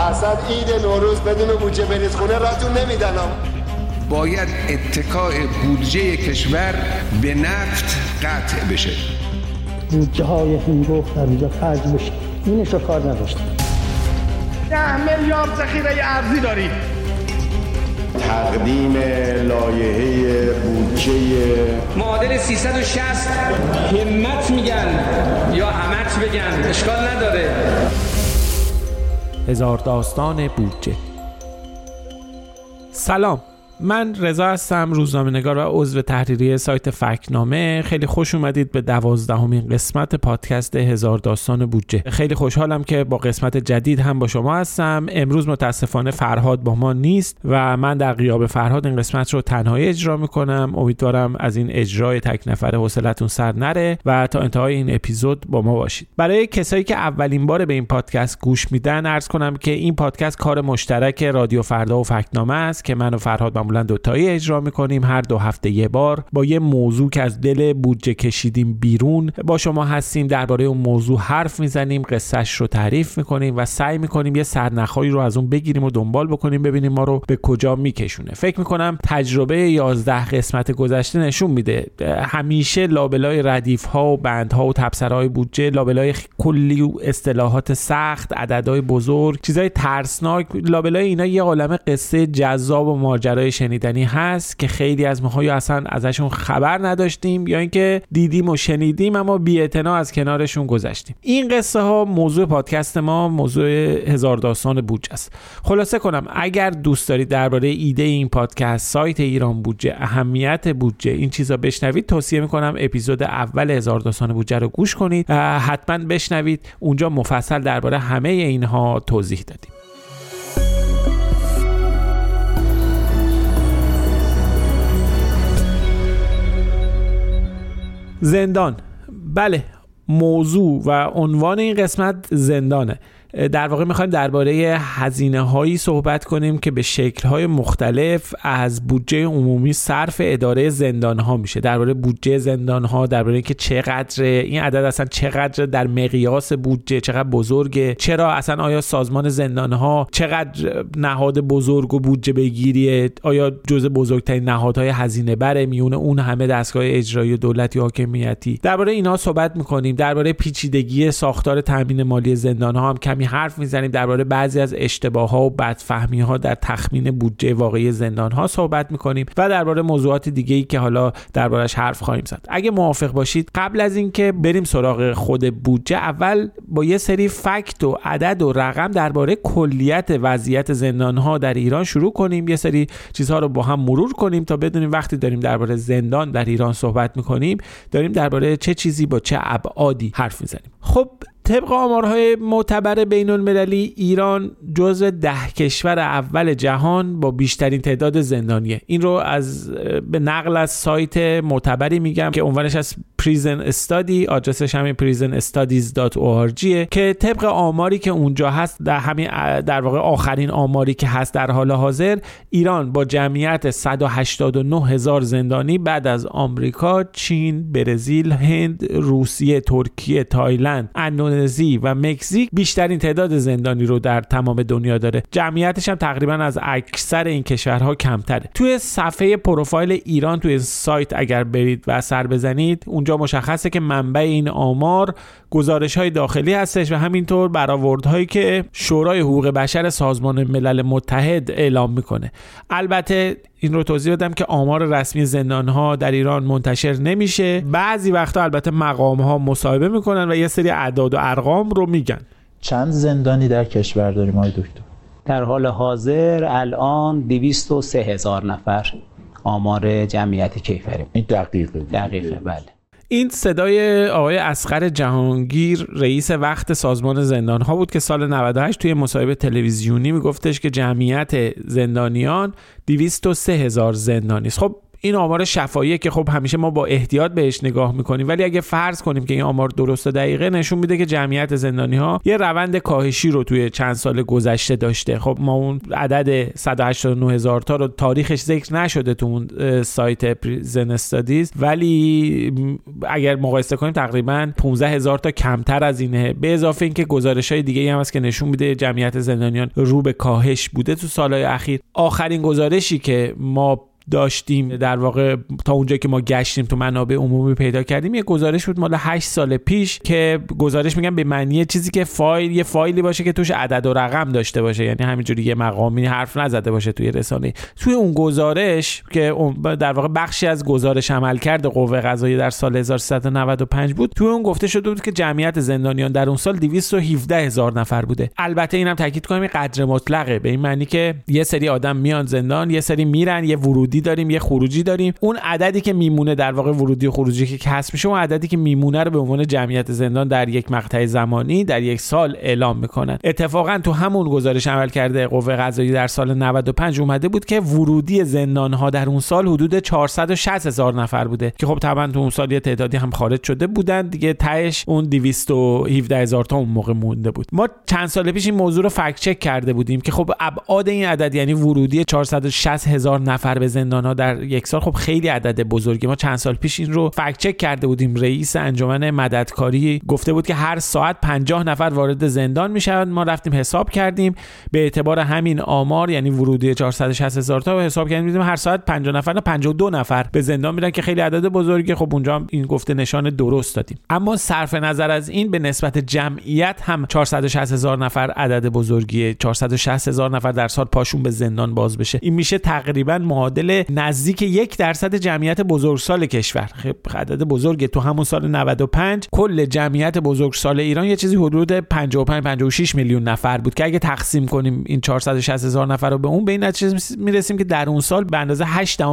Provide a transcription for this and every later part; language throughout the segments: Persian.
اصلا عید نوروز بدون بودجه برید خونه راتون نمیدنم. باید اتکاء بودجه کشور به نفت قطع بشه. بودجه های هنگفت در اینجا خرج بشه، اینش رو کار نداشتیم. 10 میلیارد ذخیره ارزی داریم. تقدیم لایحه بودجه معادل 360 همت میگن یا همت بگن اشکال نداره. هزار داستان بودجه. سلام، من رضا هستم، روزنامه‌نگار و عضو تحریریه سایت فکت‌نامه. خیلی خوش اومدید به 12مین قسمت پادکست هزار داستان بودجه. خیلی خوشحالم که با قسمت جدید هم با شما هستم. امروز متاسفانه فرهاد با ما نیست و من در غیاب فرهاد این قسمت رو تنهایی اجرا میکنم. امیدوارم از این اجرای تک نفره حوصلتون سر نره و تا انتهای این اپیزود با ما باشید. برای کسایی که اولین بار به این پادکست گوش میدن عرض کنم که این پادکست کار مشترک رادیو فردا و فکت‌نامه است که من و فرهاد معمولا دوتایی اجرا میکنیم. هر 2 هفته یه بار با یه موضوع که از دل بودجه کشیدیم بیرون با شما هستیم، درباره اون موضوع حرف میزنیم، قصهش رو تعریف میکنیم و سعی میکنیم یه سرنخایی رو از اون بگیریم و دنبال بکنیم ببینیم ما رو به کجا میکشونه. فکر میکنم تجربه 11 قسمت گذشته نشون میده همیشه لابلای ردیف ها و بندها و تبصره‌های بودجه، لابلای کلی و اصطلاحات سخت، عددهای بزرگ، چیزای ترسناک، لابلای اینا یه عالمه قصه جذاب و ماجرای شنیدنی هست که خیلی از ماها یا اصلا ازشون خبر نداشتیم یا اینکه دیدیم و شنیدیم اما بی‌اعتنا از کنارشون گذشتیم. این قصه ها موضوع پادکست ما، موضوع هزار داستان بودجه است. خلاصه کنم، اگر دوست دارید درباره ایده این پادکست، سایت ایران بودجه، اهمیت بودجه، این چیزا بشنوید، توصیه میکنم اپیزود اول هزار داستان بودجه رو گوش کنید. حتما بشنوید، اونجا مفصل درباره همه اینها توضیح دادیم. زندان. بله، موضوع و عنوان این قسمت زندانه. در واقع میخوایم درباره هزینه هایی صحبت کنیم که به شکل های مختلف از بودجه عمومی صرف اداره زندان ها میشه. درباره بودجه زندان ها، درباره اینکه چقدر این عدد اصلا چقدر در مقیاس بودجه، چقدر بزرگه، چرا اصلا آیا سازمان زندان ها چقدر نهاد بزرگ و بودجه بگیریه، آیا جزء بزرگترین نهادهای هزینه بره میونه اون همه دستگاه اجرایی دولتی و حاکمیتی. درباره اینا صحبت میکنیم. درباره پیچیدگی ساختار تامین مالی زندان ها هم کمی حرف میزنیم. درباره بعضی از اشتباهات و بدفهمی‌ها در تخمین بودجه واقعی زندان‌ها صحبت می‌کنیم و درباره موضوعات دیگه‌ای که حالا درباره‌اش حرف خواهیم زد. اگه موافق باشید قبل از اینکه بریم سراغ خود بودجه، اول با یه سری فکت و عدد و رقم درباره کلیت وضعیت زندان‌ها در ایران شروع کنیم. یه سری چیزها رو با هم مرور کنیم تا بدونیم وقتی داریم درباره زندان در ایران صحبت می‌کنیم داریم درباره چه چیزی با چه ابعادی حرف می‌زنیم. خب طبق آمارهای معتبر بین‌المللی ایران جزو 10 کشور اول جهان با بیشترین تعداد زندانیه. این رو به نقل از سایت معتبری میگم که عنوانش از پریزن استادی، آدرسش همین prisonstudies.org که طبق آماری که اونجا هست، در واقع آخرین آماری که هست در حال حاضر، ایران با جمعیت 189,000 زندانی بعد از آمریکا، چین، برزیل، هند، روسیه، ترکیه، تایلند، اندونزی و مکزیک بیشترین تعداد زندانی رو در تمام دنیا داره. جمعیتش هم تقریبا از اکثر این کشورها کمتره. توی صفحه پروفایل ایران توی سایت اگر برید و سر بزنید، اونجا مشخصه که منبع این آمار گزارش‌های داخلی هستش و همینطور برآوردهایی که شورای حقوق بشر سازمان ملل متحد اعلام میکنه. البته این رو توضیح بدم که آمار رسمی زندان‌ها در ایران منتشر نمیشه. بعضی وقتا البته مقام‌ها مصاحبه میکنن و یه سری اعداد و ارقام رو میگن. چند زندانی در کشور داریم آقای دکتر؟ در حال حاضر الان 203,000 نفر آمار جمعیت کیفری. این دقیقه؟ بله. این صدای آقای اصغر جهانگیر رئیس وقت سازمان زندان‌ها بود که سال 98 توی مصاحبه تلویزیونی میگفتش که جمعیت زندانیان 203,000 زندانی است. خب این آمار شفاهیه که خب همیشه ما با احتیاط بهش نگاه میکنیم، ولی اگه فرض کنیم که این آمار درست و دقیقه، نشون میده که جمعیت زندانی‌ها یه روند کاهشی رو توی چند سال گذشته داشته. خب ما اون عدد 189,000 تا رو تاریخش ذکر نشده تو اون سایت پریزن استادیز، ولی اگر مقایسه کنیم تقریبا 15,000 تا کمتر از اینه. به اضافه اینکه گزارش‌های دیگه‌ای هم هست که نشون میده جمعیت زندانیان رو به کاهش بوده تو سالهای اخیر. آخرین گزارشی که ما داشتیم در واقع تا اونجایی که ما گشتیم تو منابع عمومی پیدا کردیم یه گزارش بود مال 8 سال پیش که گزارش میگم به معنی چیزی که یه فایلی باشه که توش عدد و رقم داشته باشه، یعنی همینجوری یه مقامی حرف نزده باشه توی رسانه. توی اون گزارش که در واقع بخشی از گزارش عملکرد قوه قضاییه در سال 1395 بود، توی اون گفته شده بود که جمعیت زندانیان در اون سال 217,000 نفر بوده. البته اینم تاکید کنم این قدر مطلقه، به این معنی که یه سری آدم میان زندان، یه سری میرن، یه ورودی داریم یه خروجی داریم. اون عددی که میمونه در واقع ورودی و خروجی که کسب میشه، اون عددی که میمونه رو به عنوان جمعیت زندان در یک مقطع زمانی در یک سال اعلام میکنن. اتفاقا تو همون گزارش عملکرد قوه قضاییه در سال 95 اومده بود که ورودی زندان ها در اون سال حدود 460,000 نفر بوده که خب طبعا تو اون سال یه تعدادی هم خارج شده بودن دیگه، تهش اون 217,000 تا اون موقع مونده بود. ما چند سال پیش این موضوع رو فکت چک کرده بودیم که خب ابعاد این عدد، یعنی ورودی 460,000 نفر به زندان ها در یک سال، خب خیلی عدد بزرگی. ما چند سال پیش این رو فکت چک کرده بودیم. رئیس انجمن مددکاری گفته بود که هر ساعت 50 نفر وارد زندان میشن. ما رفتیم حساب کردیم به اعتبار همین آمار، یعنی ورودی 460,000 تا حساب کردیم دیدیم هر ساعت 50 نفر تا 52 نفر به زندان میرن که خیلی عدد بزرگی. خب اونجا هم این گفته نشان درست دادیم. اما صرف نظر از این به نسبت جمعیت هم 460,000 نفر عدد بزرگیه. 460,000 نفر در سال پاشون به زندان باز بشه، این میشه تقریبا معادل نزدیک 1% جمعیت بزرگسال کشور. خب عدد بزرگه. تو همون سال 95 کل جمعیت بزرگسال ایران یه چیزی حدود 55-56 میلیون نفر بود که اگه تقسیم کنیم این 460,000 نفر رو به اون، به این نتیجه میرسیم که در اون سال به اندازه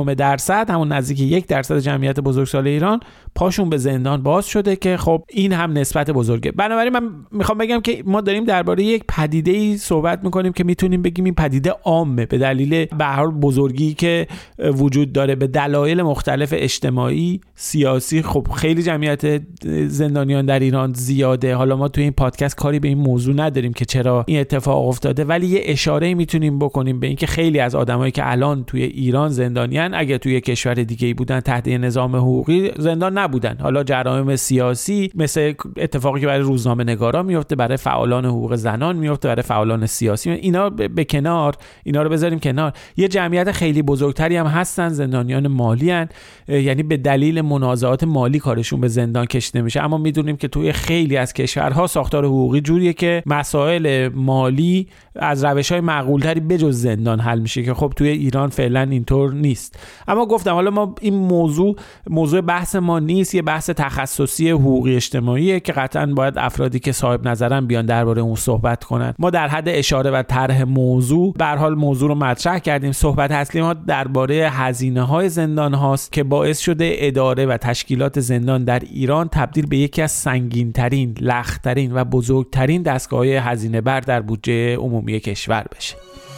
8% همون نزدیک 1% جمعیت بزرگسال ایران پاشون به زندان باز شده که خب این هم نسبت بزرگه. بنابراین من میخوام بگم که ما داریم درباره یک پدیده‌ای صحبت میکنیم که میتونیم بگیم این پدیده عامه به دلیل به هر بزرگی که وجود داره، به دلایل مختلف اجتماعی، سیاسی. خب خیلی جمعیت زندانیان در ایران زیاده. حالا ما توی این پادکست کاری به این موضوع نداریم که چرا این اتفاق افتاده، ولی یه اشاره میتونیم بکنیم به اینکه خیلی از آدمایی که الان توی ایران زندانیان اگه توی کشور دیگه‌ای بودن تحت نظام حقوقی زندان نبودن. حالا جرایم سیاسی مثل اتفاقی که برای روزنامه‌نگارا میفته، برای فعالان حقوق زنان میفته، برای فعالان سیاسی، اینا به کنار، اینا رو بذاریم کنار. یه جمعیت خیلی بزرگتری هم هستن زندانیان مالی ان، یعنی به دلیل منازعات مالی کارشون به زندان کشیده میشه. اما میدونیم که توی خیلی از کشورها ساختار حقوقی جوریه که مسائل مالی از روش‌های معقول‌تری بجز زندان حل میشه که خب توی ایران فعلا اینطور نیست. اما گفتم حالا ما این موضوع بحث ما نیست، یه بحث تخصصی حقوقی اجتماعیه که قطعاً باید افرادی که صاحب نظرن بیان درباره اون صحبت کنن. ما در حد اشاره و طرح موضوع به هر حال موضوع رو مطرح کردیم. صحبت اصلی ما درباره هزینه‌های زندان هاست که باعث شده اداره و تشکیلات زندان در ایران تبدیل به یکی از سنگین‌ترین، لخت‌ترین و بزرگترین دستگاه‌های هزینه بر در بودجه عمومی کشور بشه.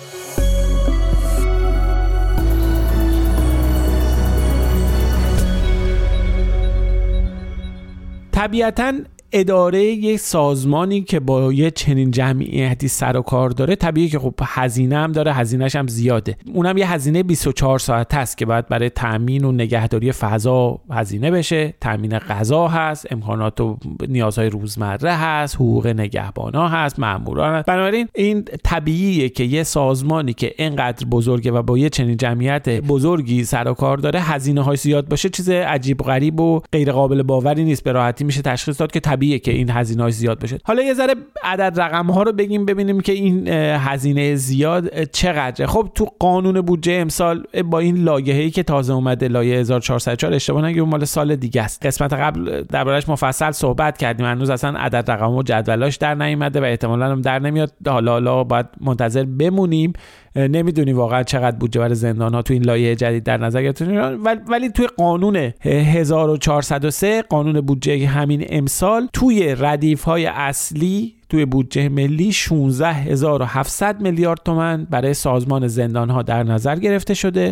طبیعتاً اداره یک سازمانی که با یه چنین جمعیتی سر و کار داره، طبیعیه که خب هزینه هم داره، هزینه‌ش هم زیاده. اونم یه هزینه 24 ساعته است که باید برای تامین و نگهداری فضا هزینه بشه، تامین غذا هست، امکانات و نیازهای روزمره هست، حقوق نگهبانا هست، ماموران هست. بنابراین این طبیعیه که یه سازمانی که اینقدر بزرگه و با یه چنین جمعیت بزرگی سر و کار داره هزینه‌های زیاد باشه، چیز عجیب غریب و غیر قابل باوری نیست. به راحتی میشه تشخیص داد که طبیعیه که این هزینه‌ها زیاد بشه. حالا یه ذره عدد رقم‌ها رو بگیم ببینیم که این هزینه زیاد چقدره. خب تو قانون بودجه امسال با این لایحه‌ای که تازه اومده، لایحه 1404 اشتباه نگم مال سال دیگه است. قسمت قبل دربارش مفصل صحبت کردیم. هنوز اصلا عدد رقم و جدولاش در نیامده و احتمالاً هم در نمیاد. حالا باید منتظر بمونیم. نمیدونی واقعا چقدر بودجه برای زندان‌ها تو این لایحه جدید در نظر گرفته، ولی توی قانون 1403 قانون بودجه همین امسال توی ردیف‌های اصلی توی بودجه ملی 16,700 میلیارد تومان برای سازمان زندان‌ها در نظر گرفته شده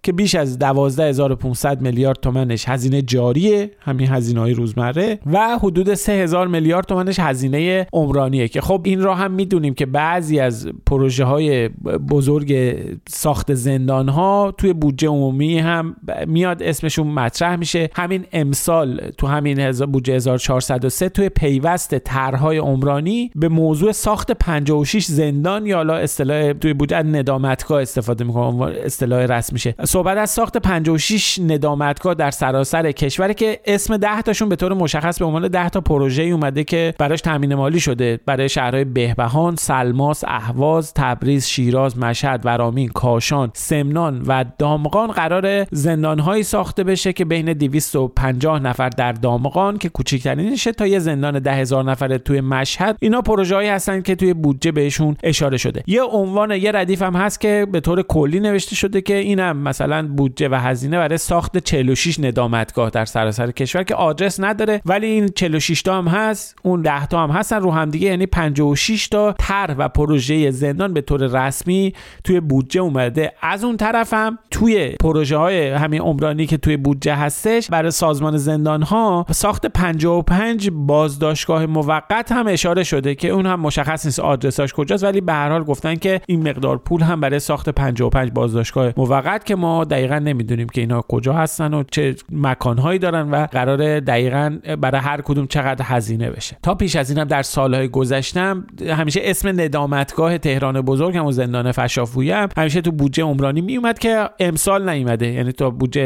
که بیش از 12500 میلیارد تومانش هزینه جاریه، همین هزینه‌های روزمره، و حدود 3000 میلیارد تومانش هزینه عمرانیه که خب این را هم میدونیم که بعضی از پروژه‌های بزرگ ساخت زندان‌ها توی بودجه عمومی هم میاد اسمشون مطرح میشه. همین امسال تو همین بودجه 1403 توی پیوست طرح‌های عمرانی به موضوع ساخت 56 زندان یا حالا اصطلاح توی بودجه ندامتگاه استفاده می‌کنم، اصطلاح رسمیشه، صحبت از ساخت 56 ندامتگاه در سراسر کشور که اسم 10 تاشون به طور مشخص به عنوان 10 تا پروژه اومده که براش تامین مالی شده برای شهرهای بهبهان، سلماس، اهواز، تبریز، شیراز، مشهد، ورامین، کاشان، سمنان و دامغان قرار زندان‌هایی ساخته بشه که بین 250 نفر در دامغان که کوچکترینشه تا یه زندان 10,000 نفره توی مشهد. اینا پروژه‌هایی هستن که توی بودجه بهشون اشاره شده. یه عنوان یه ردیف هم هست که به طور کلی نوشته شده که اینم مثلا بودجه و هزینه برای ساخت 46 ندامتگاه در سراسر کشور که آدرس نداره، ولی این 46 تا هم هست، اون 10 تا هم هستن رو هم دیگه، یعنی 56 تا طرح و پروژه زندان به طور رسمی توی بودجه اومده. از اون طرف هم توی پروژه‌های همین عمرانی که توی بودجه هستش برای سازمان زندان‌ها ساخت 55 بازداشتگاه موقت هم اشاره شده که اون هم مشخص نیست آدرساش کجاست، ولی به هر حال گفتن که این مقدار پول هم برای ساخت 55 بازداشتگاه موقت که ما دقیقاً نمیدونیم که اینا کجا هستن و چه مکانهایی دارن و قراره دقیقاً برای هر کدوم چقدر هزینه بشه. تا پیش از اینم در سالهای گذشتم همیشه اسم ندامتگاه تهران بزرگ هم و زندان فشافویه هم همیشه تو بودجه عمرانی می اومد که امسال نیومده، یعنی تو بودجه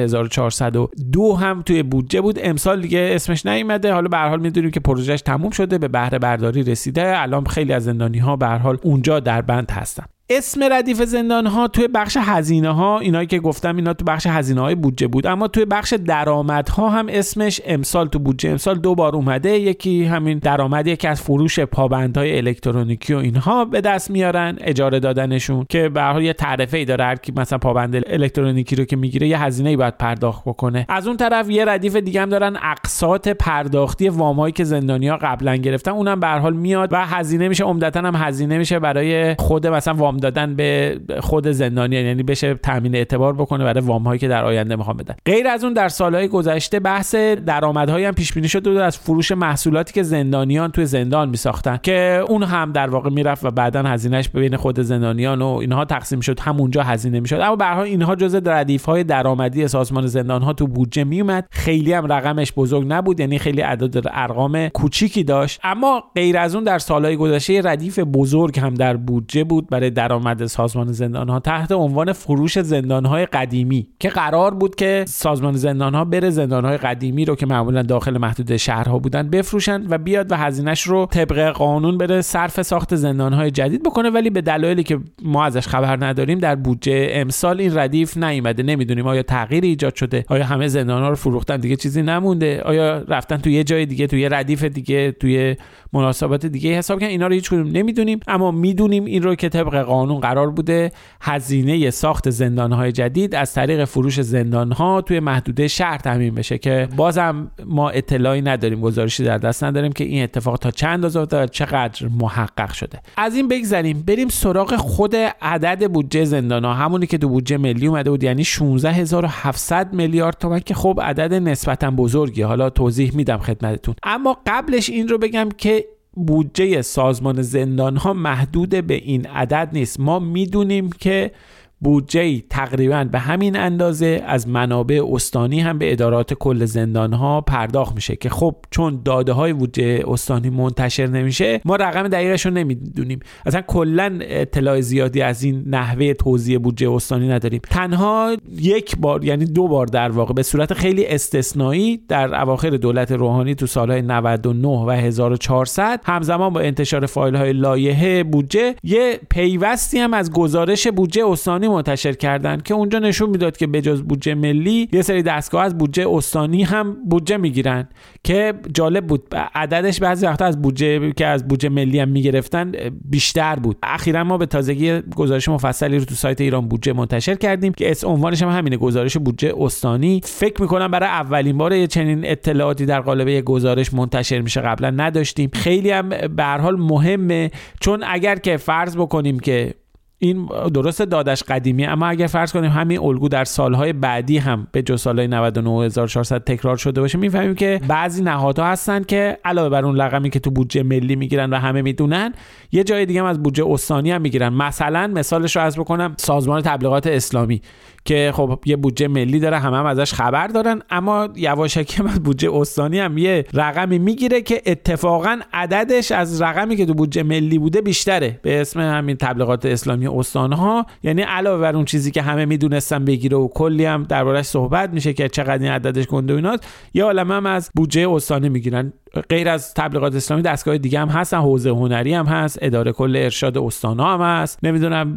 1402 هم توی بودجه بود، امسال دیگه اسمش نیومده. حالا به هر حال میدونیم که پروژهش تموم شده، به بهره برداری رسیده، الان خیلی از زندانی‌ها به هر حال اونجا در بند هستن. اسم ردیف زندان‌ها توی بخش هزینه‌ها، اینایی که گفتم اینا تو بخش هزینه‌های بودجه بود، اما توی بخش درآمدها هم اسمش امسال تو بودجه امسال 2 بار اومده. یکی همین درآمدی که از فروش پابندهای الکترونیکی و اینها به دست میارن، اجاره دادنشون، که به هر حال یه تعرفه‌ای داره، هر کی مثلا پابند الکترونیکی رو که میگیره یه هزینه‌ای باید پرداخت بکنه. از اون طرف یه ردیف دیگه هم دارن، اقساط پرداختی وامایی که زندانی‌ها قبلا گرفتن، اونم به هر حال میاد و هزینه میشه، عمدتاً هم هزینه میشه برای خود مثلا وام دادن به خود زندانیان، یعنی بشه تامین اعتبار بکنه برای وام هایی که در آینده میخوام بدن. غیر از اون در سالهای گذشته بحث درآمدهایی هم پیش بینی شده از فروش محصولاتی که زندانیان توی زندان میساختن که اون هم در واقع میرفت و بعدن هزینهش بین خود زندانیان و اینها تقسیم شد، همونجا هزینه میشد. اما به هر حال اینها جزء ردیف های درآمدی سازمان زندان ها تو بودجه میومد، خیلی هم رقمش بزرگ نبود، یعنی خیلی عدد ارقام کوچیکی داشت. اما غیر از اون در سالهای گذشته ردیف بزرگ هم در بودجه بود برای درآمد سازمان زندان‌ها تحت عنوان فروش زندان‌های قدیمی که قرار بود که سازمان زندان‌ها بره زندان‌های قدیمی رو که معمولا داخل محدوده شهرها بودن بفروشن و بیاد و هزینه‌اش رو طبق قانون بره صرف ساخت زندان‌های جدید بکنه، ولی به دلایلی که ما ازش خبر نداریم در بودجه امسال این ردیف نیامده. نمیدونیم آیا تغییری ایجاد شده، آیا همه زندان‌ها رو فروختن دیگه چیزی نمونده، آیا رفتن توی یه جای دیگه، توی یه ردیف دیگه، توی مناسبات دیگه حساب کردن، اینا رو هیچ کدوم نمیدونیم. اما میدونیم این رو که طبق قانون قرار بوده هزینه ساخت زندان‌های جدید از طریق فروش زندان‌ها توی محدوده شهر تامین بشه که بازم ما اطلاعی نداریم، گزارشی در دست نداریم که این اتفاق تا چند اندازه و چقدر محقق شده. از این بگذریم بریم سراغ خود عدد بودجه زندان‌ها، همونی که تو بودجه ملی اومده بود، یعنی 16700 میلیارد تومان که خب عدد نسبتاً بزرگی، حالا توضیح میدم خدمتتون. اما قبلش این رو بگم که بودجه سازمان زندان‌ها محدود به این عدد نیست. ما میدونیم که بودجه تقریبا به همین اندازه از منابع استانی هم به ادارات کل زندان‌ها پرداخت میشه که خب چون داده های بودجه استانی منتشر نمیشه ما رقم دقیقش رو نمیدونیم، اصلا کلا اطلاع زیادی از این نحوه توزیع بودجه استانی نداریم. تنها یک بار، یعنی 2 بار در واقع به صورت خیلی استثنایی در اواخر دولت روحانی تو سالهای 99 و 1400 همزمان با انتشار فایل های لایحه بودجه یه پیوستی هم از گزارش بودجه استانی منتشر کردن که اونجا نشون میداد که بجز بودجه ملی یه سری دستگاه از بودجه استانی هم بودجه میگیرن که جالب بود. عددش بعضی وقتا از بودجه که از بودجه ملی هم میگرفتن بیشتر بود. اخیراً ما به تازگی گزارش مفصلی رو تو سایت ایران بودجه منتشر کردیم که عنوانش هم همینه، گزارش بودجه استانی. فکر میکنم برای اولین بار یه چنین اطلاعاتی در قالب یه گزارش منتشر میشه، قبلا نداشتیم. خیلی هم به هر حال مهمه، چون اگر که فرض بکنیم که این درست دادش قدیمی، اما اگر فرض کنیم همین الگو در سالهای بعدی هم به جز سالهای 99 و 1400 تکرار شده باشه، میفهمیم که بعضی نهادها هستن که علاوه بر اون رقمی که تو بودجه ملی میگیرن و همه میدونن، یه جای دیگه هم از بودجه استانی هم میگیرن. مثلا مثالش رو عرض بکنم، سازمان تبلیغات اسلامی که خب یه بودجه ملی داره، هم ازش خبر دارن، اما یواشکی هم از بودجه استانی هم یه رقمی میگیره که اتفاقا عددش از رقمی که تو بودجه ملی بوده بیشتره، به اسم همین تبلیغات اسلامی استانها. یعنی علاوه بر اون چیزی که همه میدونستن بگیره و کلی هم دربارش صحبت میشه که چقدر این عددش گنده و ایناست، یه عالمه هم از بودجه استانی میگیرن. غیر از تبلیغات اسلامی دستگاه دیگه هم هستن، حوزه هنری هم هست، اداره کل ارشاد استان‌ها هم هست، نمیدونم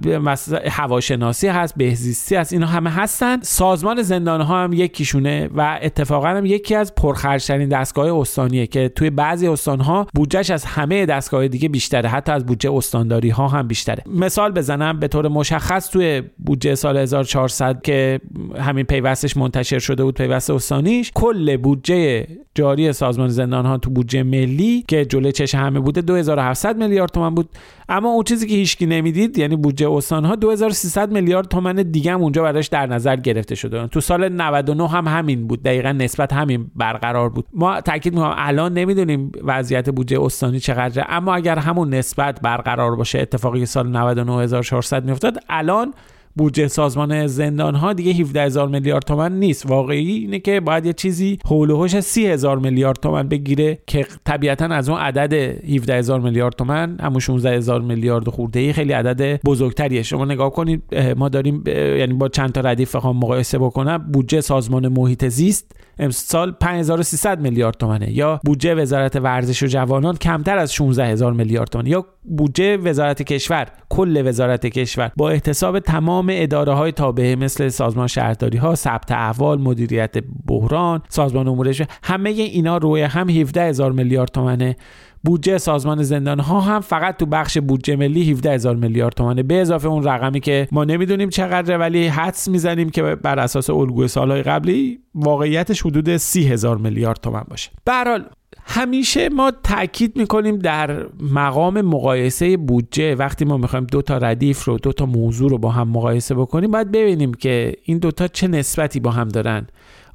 هواشناسی هست، بهزیستی هست، اینا همه هستن. سازمان زندان‌ها هم یکیشونه و اتفاقا هم یکی از پرخرج‌ترین دستگاه استانیه که توی بعضی استان‌ها بودجهش از همه دستگاه دیگه بیشتره، حتی از بودجه استانداری‌ها هم بیشتره. مثال بزنم، به طور مشخص توی بودجه سال 1400 که همین پیوستش منتشر شده بود، پیوست استانیش، کل بودجه جاری سازمان زندان‌ها تو بودجه ملی که جلوی چش همه بوده 2700 میلیارد تومان بود. اما اون چیزی که هیچکی نمیدید، یعنی بودجه استان‌ها 2300 میلیارد تومان دیگه هم اونجا براش در نظر گرفته شده. تو سال 99 هم همین بود، دقیقاً نسبت همین برقرار بود. ما تاکید می‌کنم الان نمیدونیم وضعیت بودجه استانی چقدره، اما اگر همون نسبت برقرار باشه، اتفاقی که سال 99 1400 میافتاد، الان بودجه سازمان زندان‌ها دیگه 17000 میلیارد تومان نیست. واقعی اینه که باید یه چیزی حول و حوش 30000 میلیارد تومان بگیره که طبیعتاً از اون عدد 17000 میلیارد تومان همون 16000 میلیارد خورده‌ای خیلی عدد بزرگتریه. شما نگاه کنید، ما داریم یعنی با چند تا ردیف بخوام مقایسه بکنم، بودجه سازمان محیط زیست امسال 5300 میلیارد تومانه، یا بودجه وزارت ورزش و جوانان کمتر از 16000 میلیارد تومان، یا بودجه وزارت کشور، کل وزارت کشور با احتساب تمام اداره‌های تابعه مثل سازمان شهرداری‌ها، ثبت احوال، مدیریت بحران، سازمان امور همه اینا روی هم 17000 میلیارد تومانه. بودجه سازمان زندان‌ها هم فقط تو بخش بودجه ملی 17000 میلیارد تومانه، به اضافه اون رقمی که ما نمیدونیم چقدره ولی حدس میزنیم که بر اساس الگوی سال‌های قبلی واقعیتش حدود 30000 میلیارد تومان باشه. به هر حال همیشه ما تاکید میکنیم در مقام مقایسه بودجه، وقتی ما میخوایم دو تا ردیف رو، دو تا موضوع رو با هم مقایسه بکنیم، باید ببینیم که این دوتا چه نسبتی با هم دارن.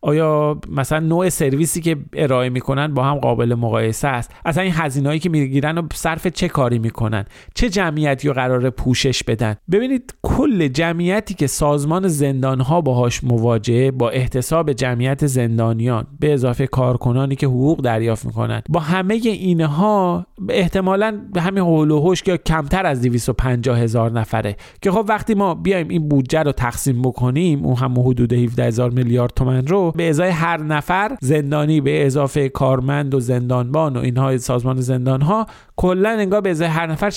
آیا مثلا نوع سرویسی که ارائه میکنن با هم قابل مقایسه است؟ اصلا این هزینه‌ای که میگیرن و صرف چه کاری میکنن؟ چه جمعیتی رو قراره پوشش بدن؟ ببینید کل جمعیتی که سازمان زندان‌ها باهاش مواجهه، با احتساب جمعیت زندانیان به اضافه کارکنانی که حقوق دریافت میکنن، با همه اینها احتمالاً همین حول و حوش که کمتر از 250000 نفره که خب وقتی ما بیایم این بودجه رو تقسیم بکنیم، اون هم حدود 17000 میلیارد تومان رو به ازای هر نفر زندانی به اضافه کارمند و زندانبان و اینها سازمان زندان‌ها، کلا انگار به ازای هر نفر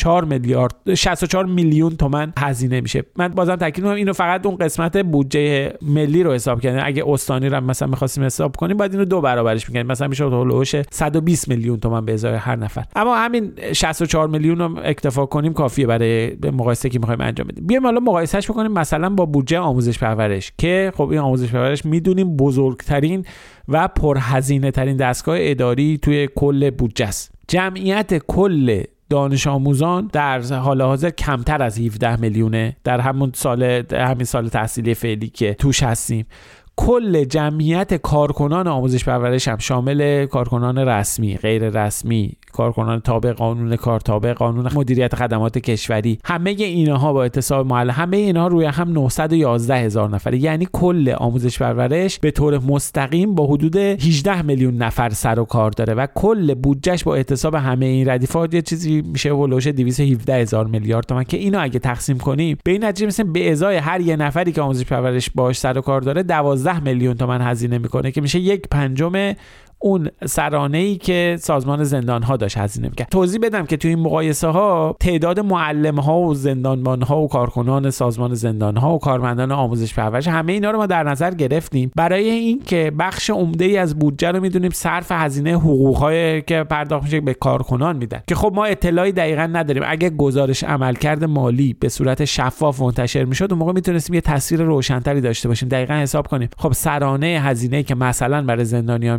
64 میلیون تومان هزینه میشه. من بازم تاکید می‌کنم اینو فقط اون قسمت بودجه ملی رو حساب کردن. اگه استانی رو مثلا می‌خواستیم حساب کنیم باید اینو 2 برابرش می‌کنیم، مثلا میشه هولوش 120 میلیون تومان به ازای هر نفر. اما همین 64 میلیون رو اکتفا کنیم کافیه برای مقایسه که می‌خوایم انجام بدیم. بیایم حالا مقایسهش بکنیم مثلا با بودجه آموزش پرورش که خب این آموزش پرورش میدونیم بزرگترین و پرهزینه ترین دستگاه اداری توی کل بودجه است. جمعیت کل دانش آموزان در حال حاضر کمتر از 17 میلیونه در همین سال تحصیلی فعلی که توش هستیم. کل جمعیت کارکنان آموزش پرورش هم شامل کارکنان رسمی، غیر رسمی، کارکنان تابع قانون کار، تابع قانون مدیریت خدمات کشوری، همه اینها با احتساب محل، همه اینها روی هم 911000 نفره. یعنی کل آموزش پرورش به طور مستقیم با حدود 18 میلیون نفر سر و کار داره و کل بودجهش با احتساب همه این ردیفات یه چیزی میشه هولوش 217000 میلیارد تومان که اینو اگه تقسیم کنیم به این نتیجه میرسیم به ازای هر یه نفری که آموزش پرورش باهاش سر و کار داره 12 میلیون تومان هزینه میکنه که میشه 1/5 اون سرانه‌ای که سازمان زندان‌ها داشت هزینه می‌کرد. توضیح بدم که توی این مقایسه‌ها تعداد معلم‌ها و زندانبان‌ها و کارکنان سازمان زندان‌ها و کارمندان آموزش پرورش همه اینا رو ما در نظر گرفتیم برای اینکه بخش عمده‌ای از بودجه رو می‌دونیم صرف هزینه حقوق‌های که پرداخت میشه به کارکنان میدن که خب ما اطلاعی دقیقاً نداریم. اگه گزارش عملکرد مالی به صورت شفاف منتشر میشد اون موقع میتونستیم یه تصویر روشن‌تری داشته باشیم، دقیقاً حساب کنیم خب سرانه هزینه‌ای که مثلا برای زندانیان میشه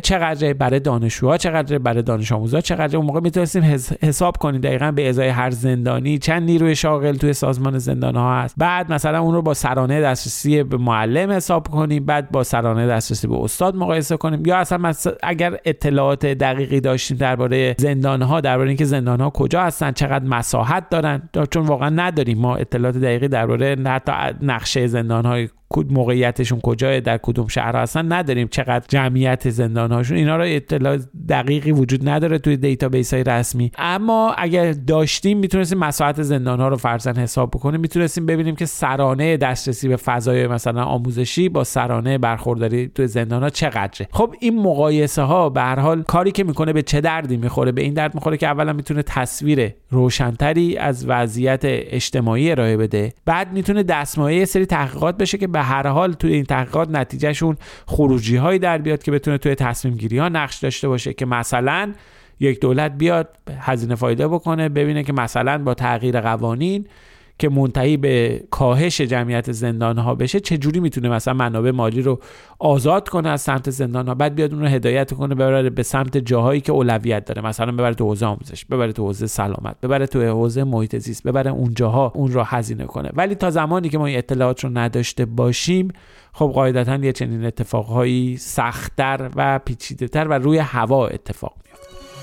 چقدر برای دانشجوها، چقدر برای دانش آموزا، چقدر. اون موقع میتونستیم حساب کنیم دقیقاً به ازای هر زندانی چند نیروی شاغل توی سازمان زندان‌ها هست. بعد مثلا اون رو با سرانه دسترسی به معلم حساب کنیم، بعد با سرانه دسترسی به استاد مقایسه کنیم، یا اصلا اگر اطلاعات دقیقی داشتیم درباره زندان‌ها، درباره اینکه زندان‌ها کجا هستن، چقدر مساحت دارن، چون واقعا نداریم ما اطلاعات دقیقی درباره حتی نقشه زندان‌های موقعیتشون کجای در کدوم شهر هستن نداریم، چقدر جمعیت زندان‌هاشون، اینا رو اطلاع دقیقی وجود نداره توی دیتابیس‌های رسمی. اما اگر داشتیم میتونستیم مساحت زندان‌ها رو فرضاً حساب بکنیم، میتونستیم ببینیم که سرانه دسترسی به فضای مثلا آموزشی با سرانه برخورداری توی زندان‌ها چقدره. خب این مقایسه ها به هر حال کاری که میکنه به چه دردی میخوره؟ به این درد میخوره که اولا میتونه تصویر روشن‌تری از وضعیت اجتماعی ارائه بده، بعد میتونه دستمایه یه سری تحقیقات بشه که به هر حال توی این تحقیقات نتیجهشون خروجی هایی در بیاد که بتونه توی تصمیم گیری ها نقش داشته باشه، که مثلا یک دولت بیاد هزینه فایده بکنه، ببینه که مثلا با تغییر قوانین که منتهی به کاهش جمعیت زندان ها بشه چجوری میتونه مثلا منابع مالی رو آزاد کنه از سمت زندان ها، بعد بیاد اون رو هدایت کنه ببره به سمت جاهایی که اولویت داره، مثلا ببره تو حوزه آموزش، ببره تو حوزه سلامت، ببره تو حوزه محیط زیست، ببره اون جاها اون رو هزینه کنه. ولی تا زمانی که ما این اطلاعات رو نداشته باشیم، خب قاعدتاً یه چنین اتفاقهایی سخت‌تر و پیچیده‌تر و روی هوا اتفاق میفته.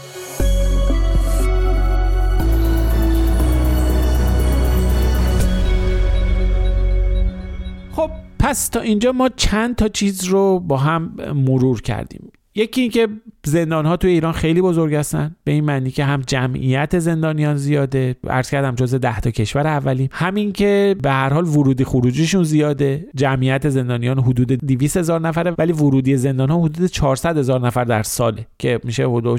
خب پس تا اینجا ما چند تا چیز رو با هم مرور کردیم. یکی این که زندان‌ها توی ایران خیلی بزرگ هستن، به این معنی که هم جمعیت زندانیان زیاده، عرض کردم جزو 10 تا کشور اولیم، همین که به هر حال ورودی خروجیشون زیاده، جمعیت زندانیان حدود 200,000 نفره ولی ورودی زندان‌ها حدود 400,000 نفر در ساله، که میشه حدود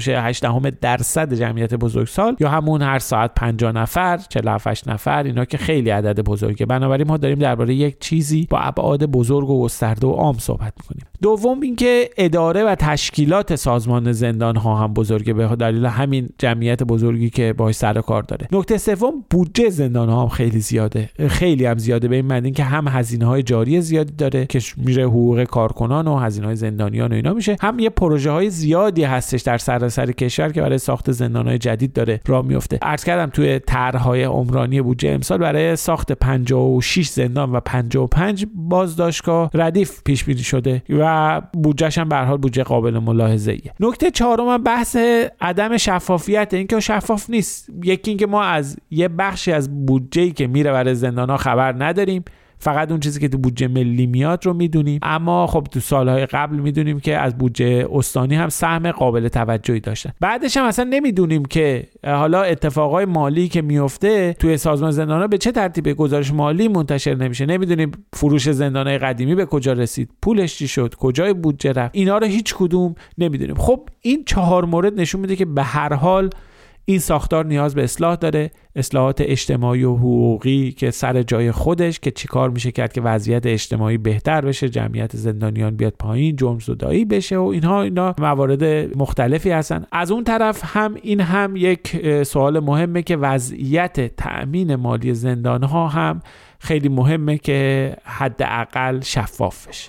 8% جمعیت بزرگسال، یا همون هر ساعت 50 نفر، 47 نفر، اینا که خیلی عدد بزرگه. بنابراین ما داریم درباره یک چیزی با ابعاد بزرگ و گسترده و عام صحبت می‌کنیم. دوم اینکه اداره و تشکیلات سازمان زندان ها هم بزرگه به دلیل همین جمعیت بزرگی که باهاش سر و کار داره. نکته سوم، بودجه زندان ها هم خیلی زیاده، خیلی هم زیاده، به این معنی که هم هزینه های جاری زیادی داره که میره حقوق کارکنان و هزینه های زندانیان و اینا میشه، هم یه پروژه های زیادی هستش در سراسر کشور که برای ساخت زندان های جدید داره راه میفته. عرض کردم توی طرح‌های عمرانی بودجه امسال برای ساخت 56 زندان و 55 بازداشتگاه ردیف پیش بینی شده و بودجهش هم به هر حال بودجه قابل ملاحظه‌ایه. نکته چهارم بحث عدم شفافیت، این که شفاف نیست. یکی این که ما از یه بخشی از بودجه‌ای که میره برای زندان‌ها خبر نداریم، فقط اون چیزی که تو بودجه ملی میاد رو میدونیم. اما خب تو سالهای قبل میدونیم که از بودجه استانی هم سهم قابل توجهی داشتن. بعدش هم اصلا نمیدونیم که حالا اتفاقای مالی که میفته توی سازمان زندان‌ها به چه ترتیب گزارش مالی منتشر نمیشه. نمیدونیم فروش زندان‌های قدیمی به کجا رسید، پولش چی شد، کجای بودجه رفت، اینا رو هیچ کدوم نمیدونیم. خب این 4 مورد نشون میده که به هر حال این ساختار نیاز به اصلاح داره، اصلاحات اجتماعی و حقوقی که سر جای خودش، که چیکار میشه کرد که وضعیت اجتماعی بهتر بشه، جمعیت زندانیان بیاد پایین، جرم زدایی بشه و اینا موارد مختلفی هستن. از اون طرف هم این هم یک سوال مهمه که وضعیت تأمین مالی زندان‌ها هم خیلی مهمه که حداقل شفاف بشه.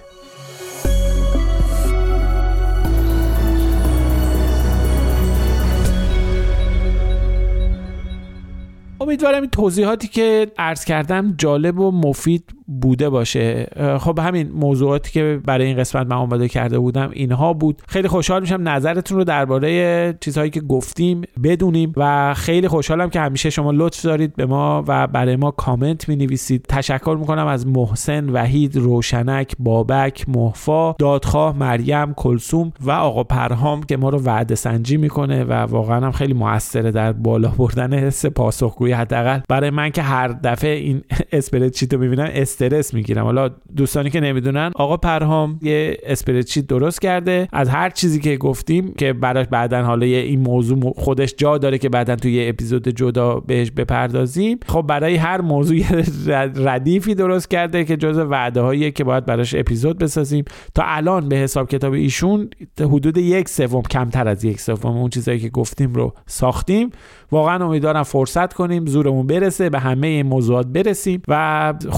امیدوارم این توضیحاتی که عرض کردم جالب و مفید بوده باشه. خب همین موضوعاتی که برای این قسمت من آماده کرده بودم اینها بود. خیلی خوشحال میشم نظرتون رو درباره چیزهایی که گفتیم بدونیم و خیلی خوشحالم که همیشه شما لطف دارید به ما و برای ما کامنت می‌نویسید. تشکر میکنم از محسن، وحید، روشنک، بابک، محفا، دادخواه، مریم، کلثوم و آقا پرهام که ما رو وعده سنجی میکنه و واقعا هم خیلی موثره در بالا بردن حس پاسخگویی. حداقل برای من که هر دفعه این اسپردشیت رو میبینم استرس میگیرم. حالا دوستانی که نمیدونن، آقا پرهام یه اسپردشیت درست کرده از هر چیزی که گفتیم که براش بعدن حالا این موضوع خودش جا داره که بعدن توی یه اپیزود جدا بهش بپردازیم. خب برای هر موضوع ردیفی درست کرده که جزء وعده‌هاییه که باید براش اپیزود بسازیم. تا الان به حساب کتاب ایشون حدود 1/3 کمتر از 1/3 اون چیزایی که گفتیم رو ساختیم. واقعا امیدوارم فرصت کنیم زورمون برسه به همه این موضوعات برسیم و خوشقول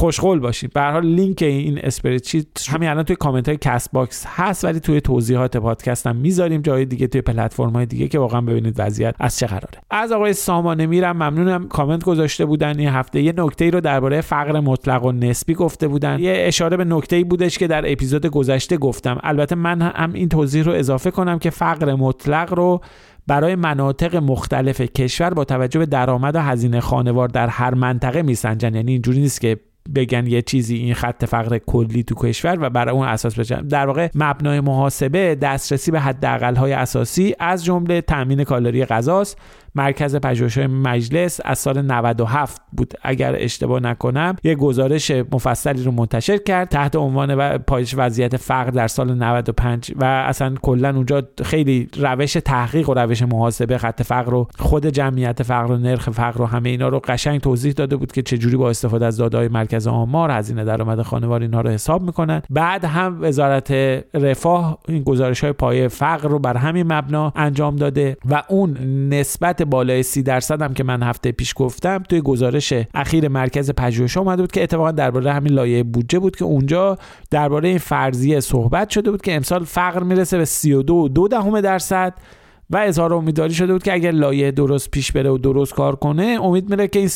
باشین. به هر حال لینک این اسپردشیت همین الان توی کامنت های کست باکس هست، ولی توی توضیحات پادکست هم میذاریم، جای دیگه توی پلتفرم‌های دیگه که واقعا ببینید وضعیت از چه قراره. از آقای سامانه میرم ممنونم، کامنت گذاشته بودن این هفته. یه نکته‌ای رو درباره فقر مطلق و نسبی گفته بودن. یه اشاره به نکته‌ای بودش که در اپیزود گذشته گفتم. البته من هم این توضیح رو اضافه کنم که فقر مطلق رو برای مناطق مختلف کشور با توجه به درآمد و هزینه خانوار در هر منطقه میسنجن. یعنی اینجوری نیست که بگن یه چیزی این خط فقر کلی تو کشور و برای اون اساس بشه. در واقع مبنای محاسبه دسترسی به حداقل‌های اساسی از جمله تامین کالری غذاست. مرکز پژوهش‌های مجلس از سال 97 بود اگر اشتباه نکنم یه گزارش مفصلی رو منتشر کرد تحت عنوان پایش وضعیت فقر در سال 95 و اصلا کلا اونجا خیلی روش تحقیق و روش محاسبه خط فقر رو، خود جمعیت فقر و نرخ فقر و همه اینا رو قشنگ توضیح داده بود که چجوری با استفاده از داده‌های مرکز آمار هزینه درآمد خانوار اینها رو حساب میکنن. بعد هم وزارت رفاه این گزارش‌های پایه فقر رو بر همین مبنا انجام داده و اون نسبت بالای 30% هم که من هفته پیش گفتم توی گزارش اخیر مرکز پژوهش اومده بود که اتفاقا درباره همین لایحه بودجه بود که اونجا درباره این فرضیه صحبت شده بود که امسال فقر میرسه به 32.2% و اظهار امیدواری شده بود که اگر لایحه درست پیش بره و درست کار کنه امید میره که این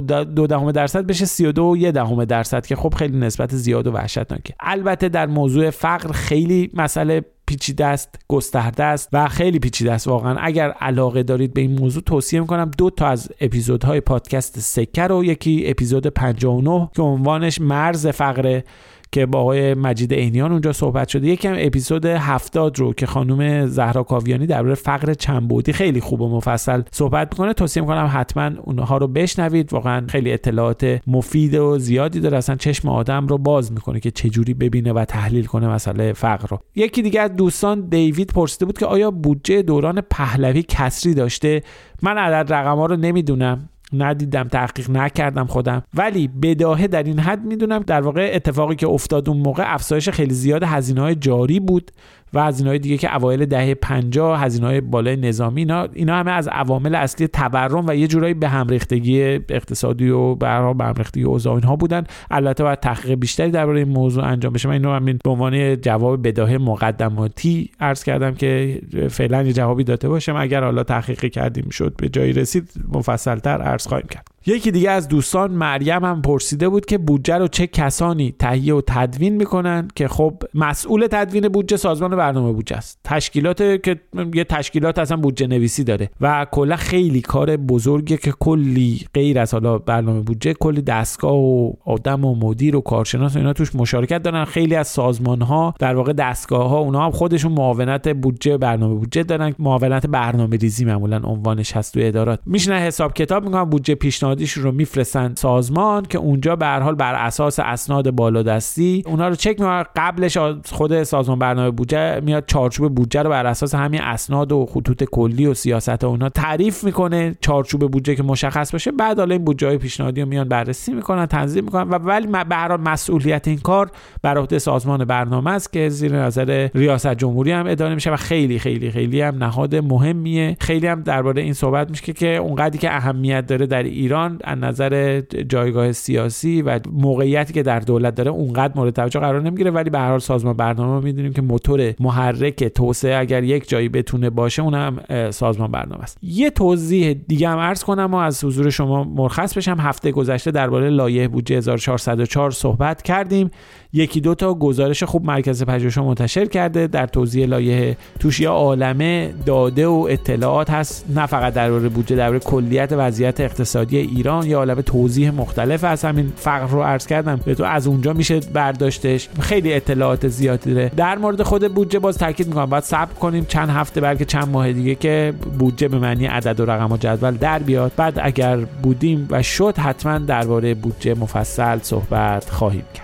32.2% بشه 32.1% که خب خیلی نسبت زیاد و وحشتناکه. البته در موضوع فقر خیلی مسئله پیچیده است، گسترده است و خیلی پیچیده است واقعا. اگر علاقه دارید به این موضوع توصیه میکنم 2 تا از اپیزودهای پادکست سکه رو، یکی اپیزود 59 که عنوانش مرز فقر که با آقای مجید عینیان اونجا صحبت شده، یکی هم اپیزود 70 رو که خانم زهرا کاویانی درباره فقر چندبعدی خیلی خوب و مفصل صحبت میکنه. توصیه میکنم حتما اونها رو بشنوید، واقعا خیلی اطلاعات مفید و زیادی داره، اصلا چشم آدم رو باز میکنه که چجوری ببینه و تحلیل کنه مسئله فقر رو. یکی دیگه از دوستان دیوید پرسیده بود که آیا بودجه دوران پهلوی کسری داشته؟ من عدد رقم‌ها رو نمیدونم، ندیدم، تحقیق نکردم خودم، ولی بداهه در این حد میدونم در واقع اتفاقی که افتاد اون موقع افزایش خیلی زیاد هزینه‌های جاری بود و هزینه‌های دیگه که اوایل دهه 50 هزینه‌های بالای نظامی اینا همه از عوامل اصلی تورم و یه جورایی به هم ریختگی اقتصادی و به هم ریختگی اوضاع اینها بودن. البته باید تحقیق بیشتری درباره این موضوع انجام بشه. من اینو همین به عنوان جواب بداهه مقدماتی عرض کردم که فعلا یه جوابی داده باشم، اگر حالا تحقیقی کردیم شد به جایی رسید مفصل‌تر عرض خواهیم کرد. یکی دیگه از دوستان مریم هم پرسیده بود که بودجه رو چه کسانی تهیه و تدوین میکنن، که خب مسئول تدوین بودجه سازمان برنامه بودجه است. تشکیلات که یه تشکیلات اصلا بودجه نویسی داره و کلا خیلی کار بزرگه که کلی غیر از حالا برنامه بودجه کلی دستگاه و آدم و مدیر و کارشناس و اینا توش مشارکت دارن. خیلی از سازمان ها در واقع دستگاه ها اونها هم خودشون معاونت بودجه برنامه بودجه دارن، معاونت برنامه‌ریزی معمولا عنوانش هست تو ادارات. میشنه حساب کتاب میکنن، بودجه پیشنهادیش رو میفرستن سازمان که اونجا به هر حال بر اساس اسناد بالادستی اونا رو چک میکنن. قبلش خود سازمان برنامه بودجه میاد چارچوب بودجه رو بر اساس همین اسناد و خطوط کلی و سیاست اونا تعریف میکنه، چارچوب بودجه که مشخص باشه. بعد حالا این بودجه‌های پیشنهادی رو میان بررسی میکنن، تنظیم میکنن و ولی به هر حال مسئولیت این کار بر عهده سازمان برنامه است که زیر نظر ریاست جمهوری هم اداره میشه و خیلی خیلی خیلی هم نهاد مهمیه. خیلی هم درباره این صحبت میشه که اونقدری که اهمیت داره در ایران از نظر جایگاه سیاسی و موقعیتی که در دولت داره اونقدر مورد توجه قرار نمیگیره، ولی به هر حال سازمان برنامه میدونیم که موتور محرک توسعه اگر یک جایی بتونه باشه اونم سازمان برنامه است. یه توضیح دیگه هم عرض کنم و از حضور شما مرخص بشم. هفته گذشته درباره لایحه بودجه 1404 صحبت کردیم. یکی دو تا گزارش خوب مرکز پژوهش منتشر کرده در توضیح لایحه، توش یه عالمه داده و اطلاعات هست، نه فقط درباره بودجه، درباره کلیت وضعیت اقتصادی ایران، یه عالمه توضیح مختلف از همین فقر رو عرض کردم به تو، از اونجا میشه برداشتش. خیلی اطلاعات زیادی داره. در مورد خود بودجه باز تاکید میکنم باید صبر کنیم چند هفته بلکه چند ماه دیگه که بودجه به معنی عدد و رقم و جدول در بیاد. بعد اگر بودیم و شد حتما درباره بودجه مفصل صحبت خواهیم کرد.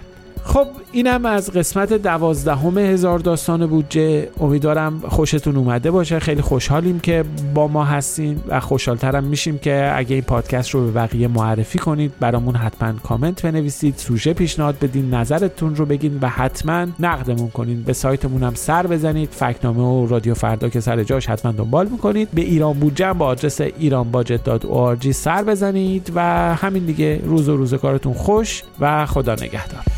خب اینم از قسمت 12 هزار داستان بودجه. امیدوارم خوشتون اومده باشه. خیلی خوشحالیم که با ما هستین و خوشحالترم میشیم که اگه این پادکست رو به بقیه معرفی کنید، برامون حتما کامنت بنویسید، سوژه پیشنهاد بدین، نظرتون رو بگین و حتما نقدمون کنین. به سایتمون هم سر بزنید، فکتنامه و رادیو فردا که سر جاش حتما دنبال میکنید. به ایران بودجه با آدرس iranbudget.org سر بزنید و همین دیگه. روز و روزگارتون خوش و خدا نگهدار.